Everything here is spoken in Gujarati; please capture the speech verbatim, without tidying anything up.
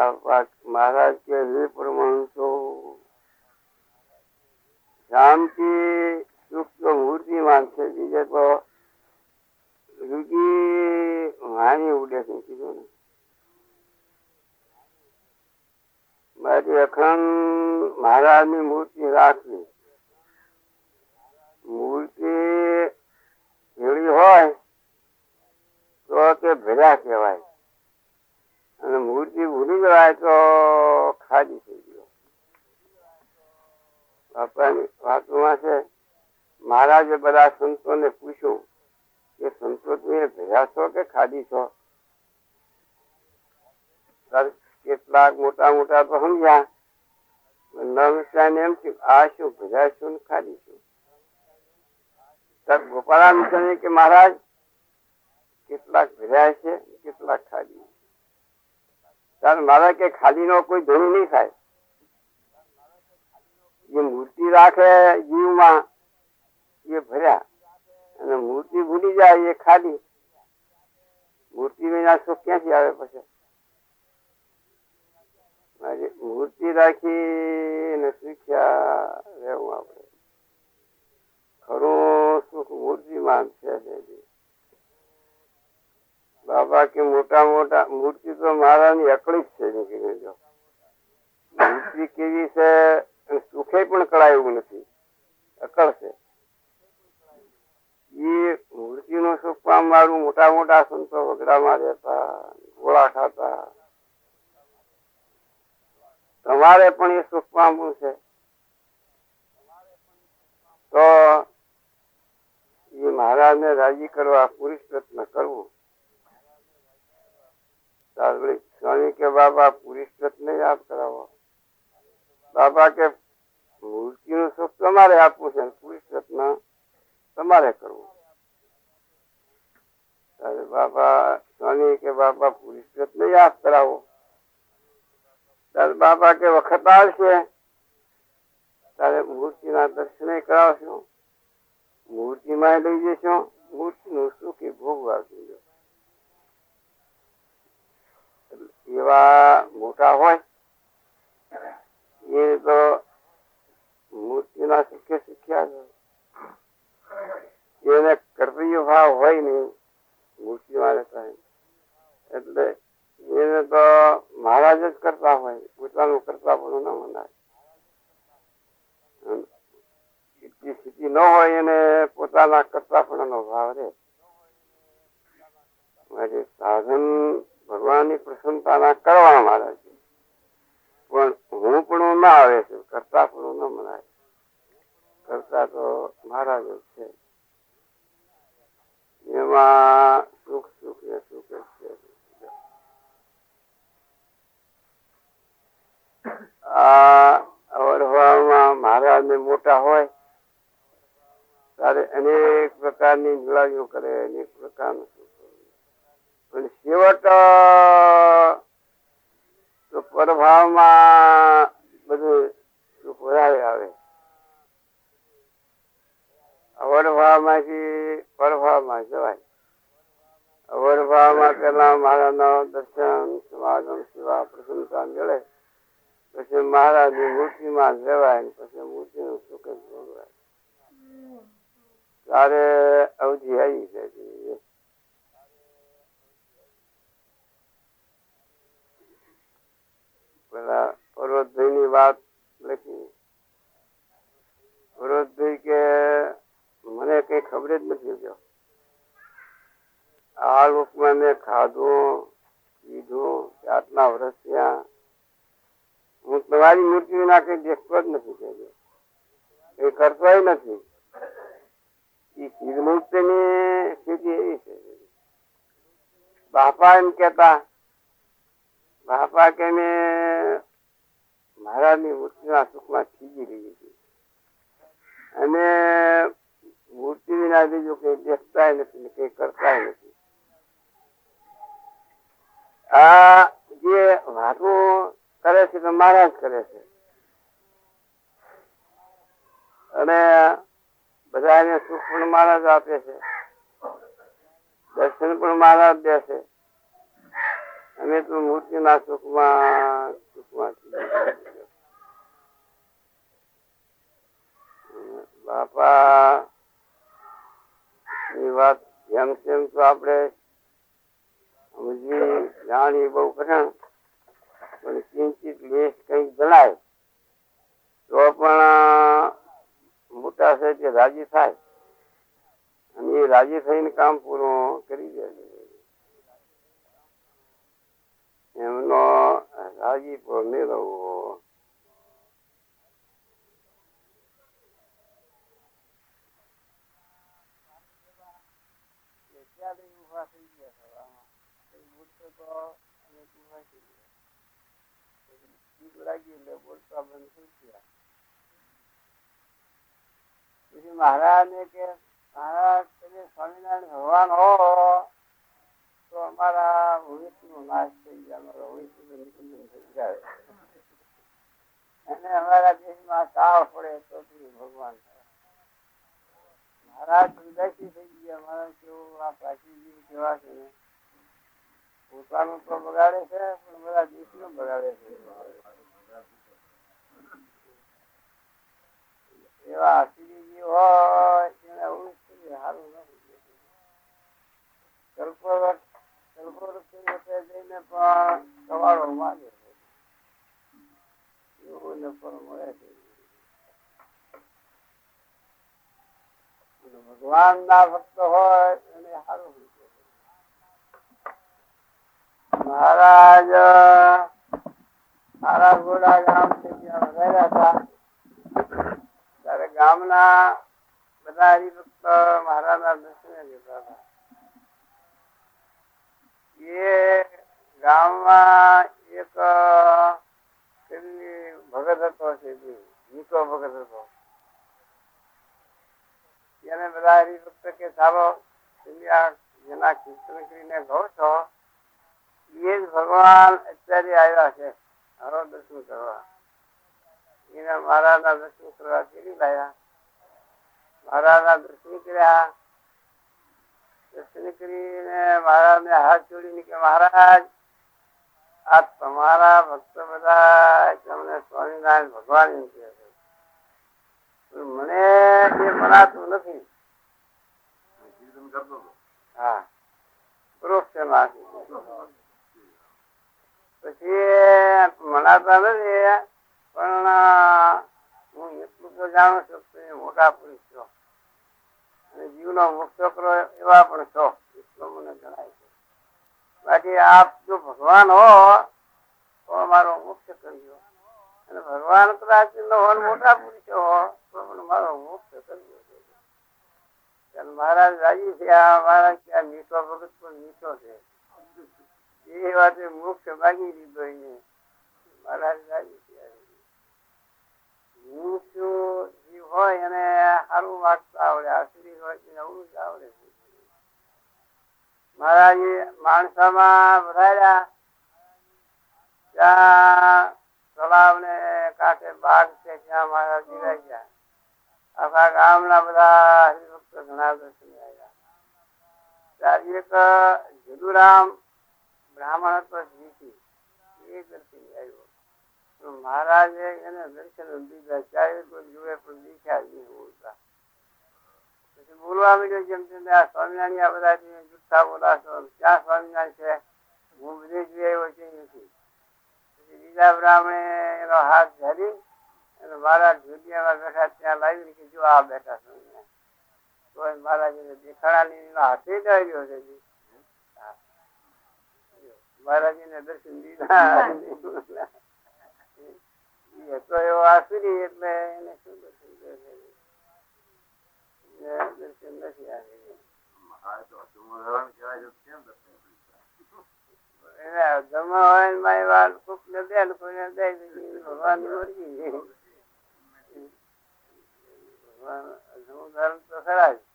महाराज के हे परमहंसो, शांति सुख तो मूर्ति मानसे बीजे तो रुकी वाणी उड़े से कीधुं ने मारी अखंड महाराज ની મૂર્તિ રાખવી. મૂર્તિ એવી હોય તો તે ભેળા કહેવાય અને મૂર્તિ ભૂલી જવાય તો ખાલી થઈ ગયો. બાપાની વાતમાં છે મહારાજે બધા સંતોને પૂછ્યું કે સંતો તમે ભેળા છો કે ખાલી છો? કેટલાક મોટા મોટા તો સમજ્યા, નવસાને એમ થયું આ શું ભેળા છું ને ખાલી છું. ગોપાળાન કહે કે મહારાજ કેટલાક ભેળા છે કેટલાક ખાલી. ત્યારે મારા કે ખાલી નો કોઈ ધણી નહીં થાય. જે મૂર્તિ રાખે જીવમાં એ ભર્યા અને મૂર્તિ ભૂલી જાય એ ખાલી. મૂર્તિ વિના સુખ ક્યાંથી આવે? પછી મૂર્તિ રાખી ને શીખ્યા રહેવું આપણે. ખરું સુખ મૂર્તિમાં છે. બાબા કે મોટા મોટા મૂર્તિ તો મારાની અકળી જ છે. નીકળી જો મૂર્તિ કેવી છે સુખે પણ કળાયું નથી, અકળ છે. એ મૂર્તિ નું સુખ પામવાળું મોટા મોટા સંતો વગડામાં રહેતા, ગોળા ખાતા. તમારે પણ એ સુખ પામવું છે તો એ મહારાજ ને રાજી કરવા પુરુષ પ્રયત્ન કરવું. સ્વામી કે બાબા પુરુષ પ્રયત્ન યાદ કરાવો. બાબા કે મૂર્તિ નું સુખ તમારે આપવું છે, પુરુષ પ્રયત્ન તમારે કરવું. ત્યારે બાબા સ્વામી કે બાબા પુરુષ પ્રયત્ન યાદ કરાવો. ત્યારે બાબા કે વખત આવશે ત્યારે મૂર્તિ ના દર્શન કરાવશો, મૂર્તિ માં લઈ જશો, મૂર્તિ નું સુખ એ ભોગવા દેજો. એવા મોટા હોય એ તો મૂર્તિ ના સુખે શીખ્યા છે. એને કર્તવ્ય ભાવ હોય નહીં મૂર્તિ માં રહેતા. એટલે એને તો મહારાજ જ કરતા હોય, પોતાનું કરતા પણ ન મનાય. એટલી સ્થિતિ ન હોય એને પોતાના કરતા પણ નો ભાવ રહે. સાધન ભગવાનની પ્રસન્નતાના કરવા મહારાજ પણ હું પણ ના આવે છે, કરતા પણ ન મનાય. કરતા તો મહારાજ જ છે. એમાં સુખ સુખ ને સુખ જ છે. આ અવરવામાં મહારાજ ને મોટા હોય ત્યારે અનેક પ્રકારની લડાઈઓ કરે, અનેક પ્રકારનું સુખ. પણ છેવટ તો પરભાવમાં બધું સુખ વધારે આવે. અવરભાવમાંથી પરભાવમાં જવાય. અવરભાવમાં પેલા મહારાજના દર્શન સમાગમ સેવા પ્રસન્નતા મળે, પછી મહારાજની મૂર્તિમાં રહેવાય, પછી મૂર્તિનું સુખ જ ભોગવાય. ત્યારે અવધિ આવી છે. પેલા પર્વતભાઈ ની વાત લખી. પર્વતભાઈ કે મને કઈ ખબર જ નથી. આ લોકમાં મેં ખાધું પીધું આટલા વર્ષ થયા, હું તમારી મૂર્તિ વિના કઈ દેખતો જ નથી, કઈ કરતો નથી. એ ચીજમુક્તિ ની સ્થિતિ એવી છે. બાપા એમ કેતા, બાપા કે મેં મહારાજની મૂર્તિના સુખમાં ખીજી રહી હતી અને મૂર્તિ વિના બીજું કઈ દેખતા નથી, કઈ કરતા નથી. આ જે વાતો કરે છે તો મહારાજ કરે છે અને બધાને સુખ પણ મહારાજ આપે છે, દર્શન પણ મહારાજ દે છે અમે તો મૂર્તિના સુખમાં સુખમાં બાપા ની વાત જેમ તેમ તો આપણે સમજી જાણી બહુ કઠણ, પણ કિંચિત લેશ કઈક જણાય તો પણ મોટા છે તે રાજી થાય અને એ રાજી થઈને કામ પૂરું કરી દે. એમનો રાજીપો મેળવવો. પછી મહારાજ ને કે મહારાજ તમે સ્વામિનારાયણ ભગવાન હો તો અમારા ભવિષ્ય નો નાશ થઈ જાય, અમારો ભવિષ્ય નિકંદન થઈ જાય અને અમારા દેશમાં તાવ પડે તો ભગવાન મહારાજ ઉદાસી થઈ ગયા. મહારાજ કેવું આ પ્રાચીન કેવા છે ને પોતાનું તો બગાડે છે પણ બધા દેશ નો બગાડે છે. એવા આશીર્જી હોય એને આવું સારું નથી. કલ્પવૃક્ષ કલ્પવૃક્ષ જઈને પણ સવારો માગે છે એવું પણ મળે છે. ભગવાન ના ભક્ત હોય એને સારું. મહારાજ સારા ગોડા ગામ છે ત્યાં રહ્યા હતા ત્યારે ગામના બધા હરિભક્ત મહારાજ ના દર્શને જતા હતા. એ ગામમાં એક ભગત હતો છે, નીકો ભગત હતો. એને બધા હરિભક્ત કે ચાલો જેના કીર્તન કરીને ગો છો એ જ ભગવાન અત્યારે આવ્યા છે હારો દર્શન કરવા. એને મહારાજ ના દર્શન કરવા કરી લાયા. મહારાજ ના દર્શન કર્યા. દર્શન કરીને મહારાજ ને હાથ જોડીને કે મહારાજ આ તમારા ભક્ત બધા તમને સ્વામિનારાયણ ભગવાન એમ કહે છે, મને એ મનાતું નથી. હા વૃક્ષ પછી મનાતા નથી પણ હું એટલું તો જાણું છું કે મોટા પુરુષ છો અને જીવનો મોક્ષ કરો એવા પણ છો એટલો મને જણાય છે. બાકી આપ જો ભગવાન હો તો મારો મોક્ષ કરજો અને ભગવાન કદાચ મોટા પુરુષો હો તો મને મારો મોક્ષ કરજો. મહારાજ રાજી થયા. મહારાજ ક્યાં મીઠો ભગત પણ મીઠો છે એ વાતે મોક્ષ માગી લીધો એને. મહારાજ રાજી થયા. મીઠું જીવ હોય એને સારું વાગતા આવડે, આશરી હોય એને અવરું જ આવડે. મહારાજે માણસામાં ભરાયા. ત્યાં તળાવ ને કાંઠે બાગ છે ત્યાં મહારાજ બિરાઈ ગયા. આખા ગામના બધા હરિભક્ત ઘણા દર્શન આવ્યા. ત્યારે એક જદુરામ બ્રાહ્મણ હતો જીતી એ દર્શન આવ્યો. મહારાજે એને દર્શન દીધા. ત્યારે કોઈ જોડે પણ દીખ્યા નહીં બોલતા. પછી બોલવા માંડ્યો જેમ તેમ સ્વામિનારાયણ આ બધા જુઠ્ઠા બોલાશો, ક્યાં સ્વામિનારાયણ છે, હું બધે જોઈ આવ્યો છે નથી. પછી બીજા બ્રાહ્મણે એનો હાથ ઝાલી અને મહારાજ જુદિયામાં બેઠા ત્યાં લાવી કે જો આ બેઠા સ્વામિનારાયણ. તો મહારાજ એને દેખાડા હાથે જ આવ્યો છે. મહારાજ એને દર્શન દીધા. તો એવો આસુરી એટલે એને શું દર્શન દર્શન નથી આવી. ધર્મ હોય મારી વાત કોક ને દે કોઈને દે ભગવાન ની મરજી. ભગવાન ધર્મ તો ખરા જ.